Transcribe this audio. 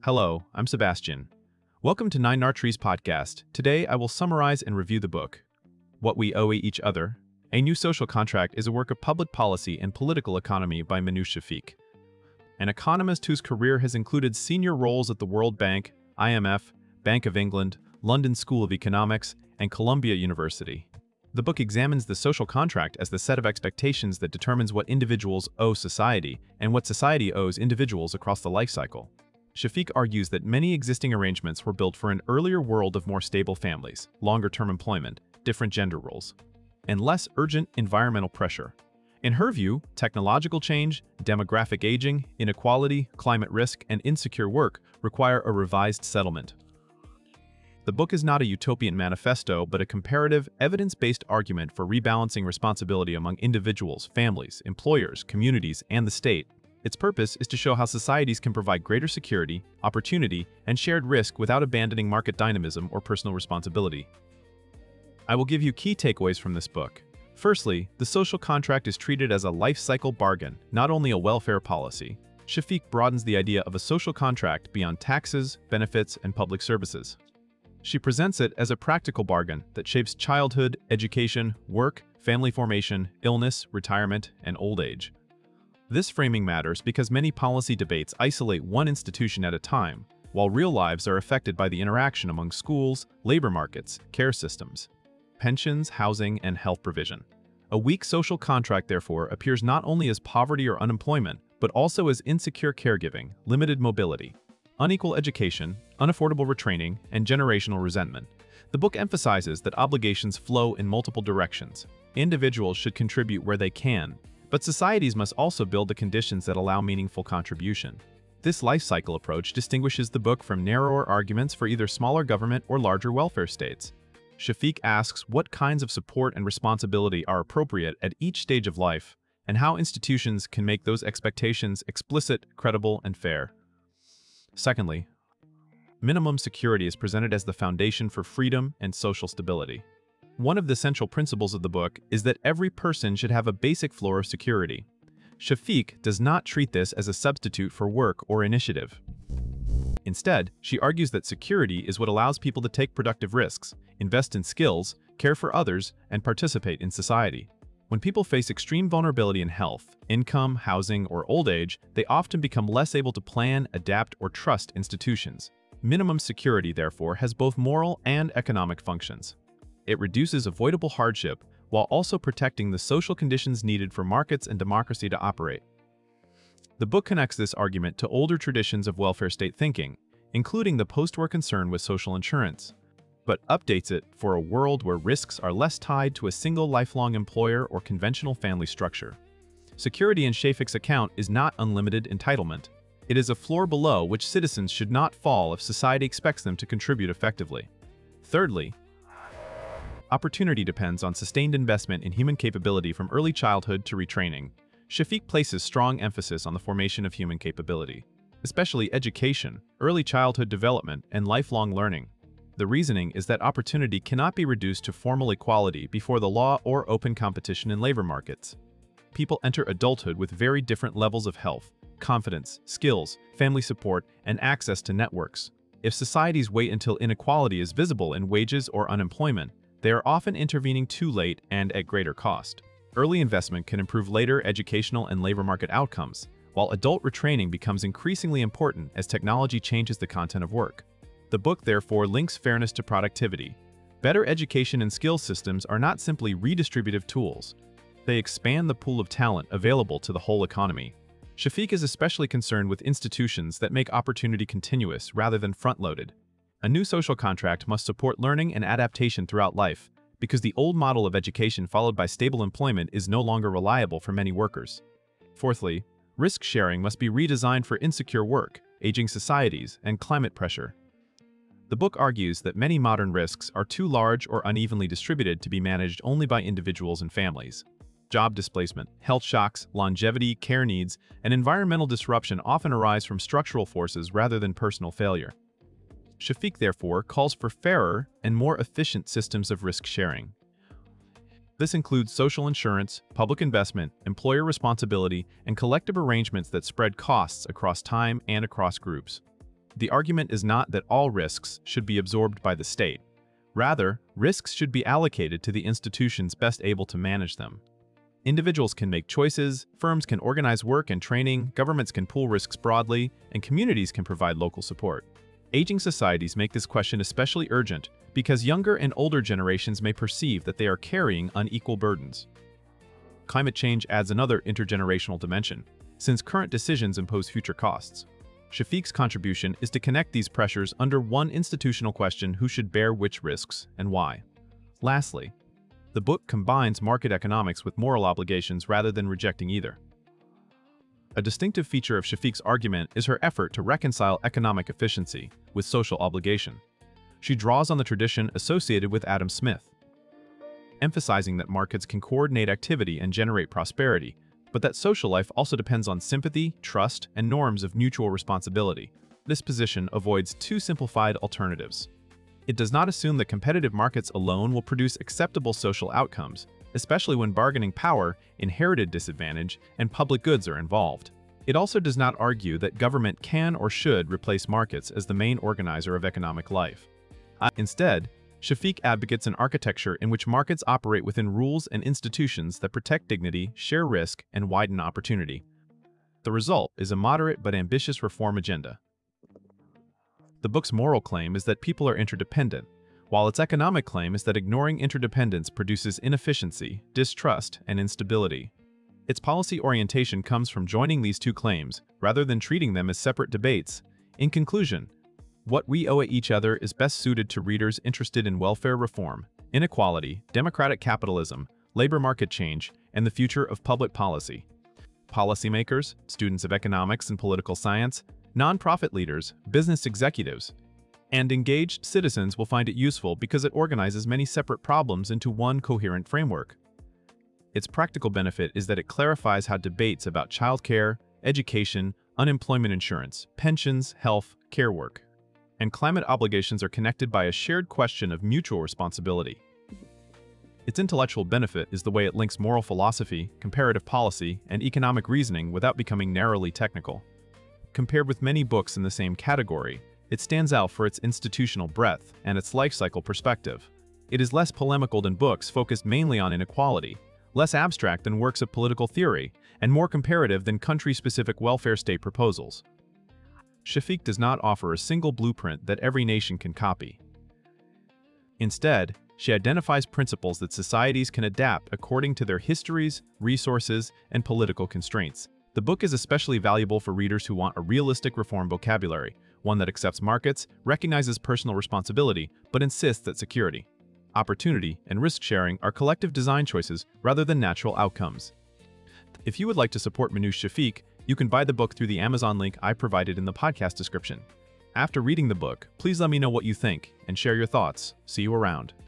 Hello, I'm Sebastian. Welcome to Nine Nartrees podcast. Today, I will summarize and review the book, What We Owe Each Other. A New Social Contract is a work of public policy and political economy by Minouche Shafik, an economist whose career has included senior roles at the World Bank, IMF, Bank of England, London School of Economics, and Columbia University. The book examines the social contract as the set of expectations that determines what individuals owe society and what society owes individuals across the life cycle. Shafik argues that many existing arrangements were built for an earlier world of more stable families, longer-term employment, different gender roles, and less urgent environmental pressure. In her view, technological change, demographic aging, inequality, climate risk, and insecure work require a revised settlement. The book is not a utopian manifesto, but a comparative, evidence-based argument for rebalancing responsibility among individuals, families, employers, communities, and the state. Its purpose is to show how societies can provide greater security, opportunity, and shared risk without abandoning market dynamism or personal responsibility. I will give you key takeaways from this book. Firstly, the social contract is treated as a life cycle bargain, not only a welfare policy. Shafik broadens the idea of a social contract beyond taxes, benefits, and public services. She presents it as a practical bargain that shapes childhood, education, work, family formation, illness, retirement, and old age. This framing matters because many policy debates isolate one institution at a time, while real lives are affected by the interaction among schools, labor markets, care systems, pensions, housing, and health provision. A weak social contract, therefore, appears not only as poverty or unemployment, but also as insecure caregiving, limited mobility, unequal education, unaffordable retraining, and generational resentment. The book emphasizes that obligations flow in multiple directions. Individuals should contribute where they can, but societies must also build the conditions that allow meaningful contribution. This life cycle approach distinguishes the book from narrower arguments for either smaller government or larger welfare states. Shafik asks what kinds of support and responsibility are appropriate at each stage of life, and how institutions can make those expectations explicit, credible, and fair. Secondly, minimum security is presented as the foundation for freedom and social stability. One of the central principles of the book is that every person should have a basic floor of security. Shafik does not treat this as a substitute for work or initiative. Instead, she argues that security is what allows people to take productive risks, invest in skills, care for others, and participate in society. When people face extreme vulnerability in health, income, housing, or old age, they often become less able to plan, adapt, or trust institutions. Minimum security, therefore, has both moral and economic functions. It reduces avoidable hardship while also protecting the social conditions needed for markets and democracy to operate. The book connects this argument to older traditions of welfare state thinking, including the post-war concern with social insurance, but updates it for a world where risks are less tied to a single lifelong employer or conventional family structure. Security in Shafik's account is not unlimited entitlement. It is a floor below which citizens should not fall if society expects them to contribute effectively. Thirdly, opportunity depends on sustained investment in human capability from early childhood to retraining. Shafik places strong emphasis on the formation of human capability, especially education, early childhood development, and lifelong learning. The reasoning is that opportunity cannot be reduced to formal equality before the law or open competition in labor markets. People enter adulthood with very different levels of health, confidence, skills, family support, and access to networks. If societies wait until inequality is visible in wages or unemployment, they are often intervening too late and at greater cost. Early investment can improve later educational and labor market outcomes, while adult retraining becomes increasingly important as technology changes the content of work. The book therefore links fairness to productivity. Better education and skills systems are not simply redistributive tools. They expand the pool of talent available to the whole economy. Shafik is especially concerned with institutions that make opportunity continuous rather than front-loaded. A new social contract must support learning and adaptation throughout life, because the old model of education followed by stable employment is no longer reliable for many workers. Fourthly, risk sharing must be redesigned for insecure work, aging societies, and climate pressure. The book argues that many modern risks are too large or unevenly distributed to be managed only by individuals and families. Job displacement, health shocks, longevity, care needs, and environmental disruption often arise from structural forces rather than personal failure. Shafik, therefore, calls for fairer and more efficient systems of risk sharing. This includes social insurance, public investment, employer responsibility, and collective arrangements that spread costs across time and across groups. The argument is not that all risks should be absorbed by the state. Rather, risks should be allocated to the institutions best able to manage them. Individuals can make choices, firms can organize work and training, governments can pool risks broadly, and communities can provide local support. Aging societies make this question especially urgent because younger and older generations may perceive that they are carrying unequal burdens. Climate change adds another intergenerational dimension, since current decisions impose future costs. Shafiq's contribution is to connect these pressures under one institutional question: who should bear which risks and why. Lastly, the book combines market economics with moral obligations rather than rejecting either. A distinctive feature of Shafiq's argument is her effort to reconcile economic efficiency with social obligation. She draws on the tradition associated with Adam Smith, emphasizing that markets can coordinate activity and generate prosperity, but that social life also depends on sympathy, trust, and norms of mutual responsibility. This position avoids two simplified alternatives. It does not assume that competitive markets alone will produce acceptable social outcomes, especially when bargaining power, inherited disadvantage, and public goods are involved. It also does not argue that government can or should replace markets as the main organizer of economic life. Instead, Shafiq advocates an architecture in which markets operate within rules and institutions that protect dignity, share risk, and widen opportunity. The result is a moderate but ambitious reform agenda. The book's moral claim is that people are interdependent, while its economic claim is that ignoring interdependence produces inefficiency, distrust, and instability. Its policy orientation comes from joining these two claims, rather than treating them as separate debates. In conclusion, What We Owe Each Other is best suited to readers interested in welfare reform, inequality, democratic capitalism, labor market change, and the future of public policy. Policymakers, students of economics and political science, nonprofit leaders, business executives, and engaged citizens will find it useful because it organizes many separate problems into one coherent framework. Its practical benefit is that it clarifies how debates about childcare, education, unemployment insurance, pensions, health, care work, and climate obligations are connected by a shared question of mutual responsibility. Its intellectual benefit is the way it links moral philosophy, comparative policy, and economic reasoning without becoming narrowly technical. Compared with many books in the same category, it stands out for its institutional breadth and its life cycle perspective. It is less polemical than books focused mainly on inequality, less abstract than works of political theory, and more comparative than country-specific welfare state proposals. Shafiq does not offer a single blueprint that every nation can copy. Instead, she identifies principles that societies can adapt according to their histories, resources, and political constraints. The book is especially valuable for readers who want a realistic reform vocabulary, one that accepts markets, recognizes personal responsibility, but insists that security, opportunity, and risk-sharing are collective design choices rather than natural outcomes. If you would like to support Minouche Shafiq, you can buy the book through the Amazon link I provided in the podcast description. After reading the book, please let me know what you think and share your thoughts. See you around.